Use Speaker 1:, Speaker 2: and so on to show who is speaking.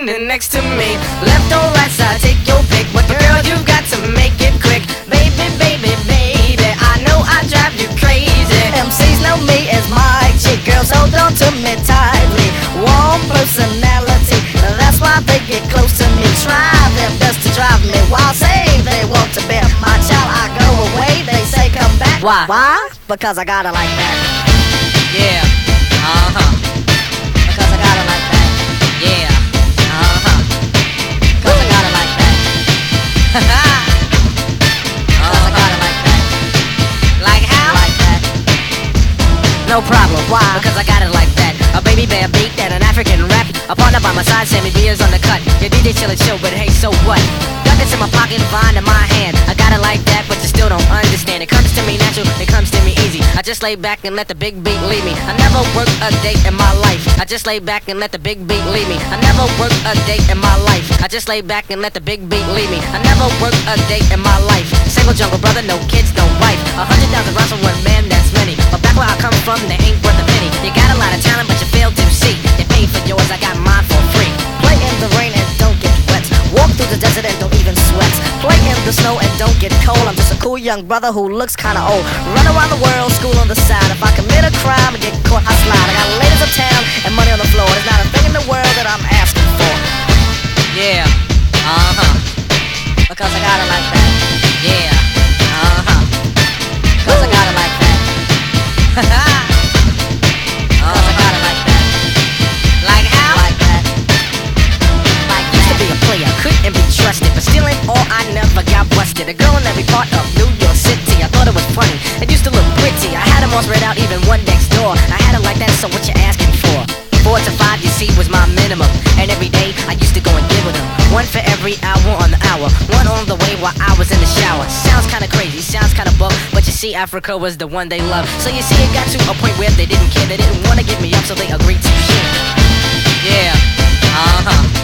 Speaker 1: standing next to me. Left or right side, take your pick. But girl, you got to make it quick. Baby, baby, baby, I know I drive you crazy. MCs know me as my chick. Girls hold on to me tightly. Warm personality, that's why they get close to me. Try their best to drive me wild. Say they want to be my child. I go away, they say come back. Why? Why? Because I got it like that. Yeah. Because I got it like that. Yeah. Because I got it like that. Because I got it like that. Like how? Like that. No problem. Why? Because I got it like that. A baby bear beat and an African rap. A partner by my side, Sammy Beers on the cut. Your DJ chill and chill, but hey, so what? Duckets in my pocket, vine in my hand. I got it like that, but you still don't understand. It comes to me natural, it comes to me easy. I just lay back and let the big beat lead me. I never worked a day in my life. I just lay back and let the big beat lead me. I never worked a day in my life. I just lay back and let the big beat lead me. I never worked a day in my life. Single jungle brother, no kids, no wife. 100,000 rounds from one man, that's many. But back where I come from, they ain't worth a penny. You got a lot of talent, but you fail to see. You paid for yours, I got mine for free. Play in the rain and don't get wet. Walk through the desert and don't even sweat. Play in the snow and don't get cold. I'm just a cool young brother who looks kinda old. Run around the world, school on the side. If I commit a crime and get caught, I slide. I got ladies uptown and money on the floor. There's not a thing in the world that I'm asking for. Yeah, because I got it like that. Yeah, because I got it like that. Because I got it like that. Like how? Like that. Like used to be a player, couldn't be trusted, but still ain't all, I never got busted. A girl in every part of New York City. I thought it was funny, it used to look pretty. I had them all spread out, even one next door. I had it like that, so what you asking for? 4 to 5, you see, was my minimum. And every day, I used to go and give with them. One for every hour on the hour. One on the way while I was in the shower. Sounds kinda crazy, sounds kinda buck, but you see, Africa was the one they loved. So you see, it got to a point where they didn't care. They didn't wanna give me up, so they agreed to share. Yeah,